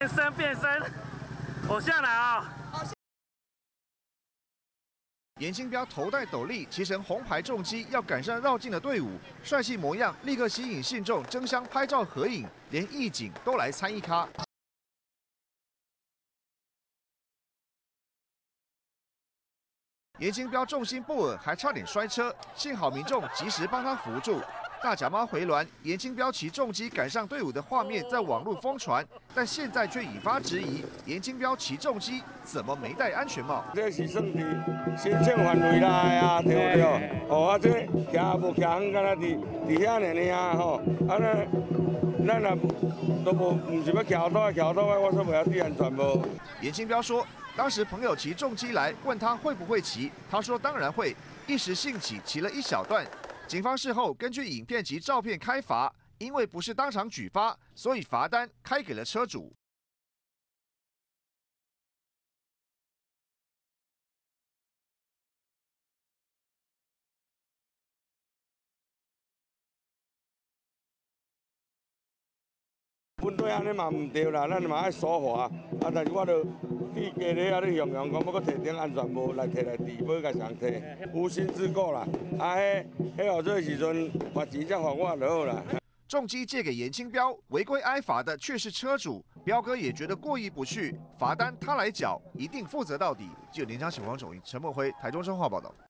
变身，我下来啊！ 严清标头戴斗笠，骑乘红牌重机，要赶上绕境的队伍，帅气模样立刻吸引信众争相拍照合影，连义警都来参一咖。严清标重心不稳，还差点摔车，幸好民众及时帮他扶住。大甲妈回銮，严清标骑重机赶上队伍的画面在网络疯传，但现在却引发质疑：严清标骑重机怎么没戴安全帽？ 这是算伫行政范围内啊，对不对？哦，啊，这徛也无徛远，敢若伫遐尔啊吼，啊咱也都唔是要徛倒的，我说袂晓注安全无。 严清标说，当时朋友骑重机来，问他会不会骑，他说当然会，一时兴起骑了一小段。警方事后根据影片及照片开罚，因为不是当场举发，所以罚单开给了车主。 阮对安尼嘛唔对啦，咱嘛爱守法啊，但是我著去家咧啊，咧形容讲要搁摕顶安全帽来摕来治，要甲谁摕？无心之过啦，啊，迄后做时阵罚钱才罚我就好啦。 重机借给严清标，违规挨罚的却是车主。标哥也觉得过意不去，罚单他来缴，一定负责到底。记者连江启黄总陈默辉台中彰化报道。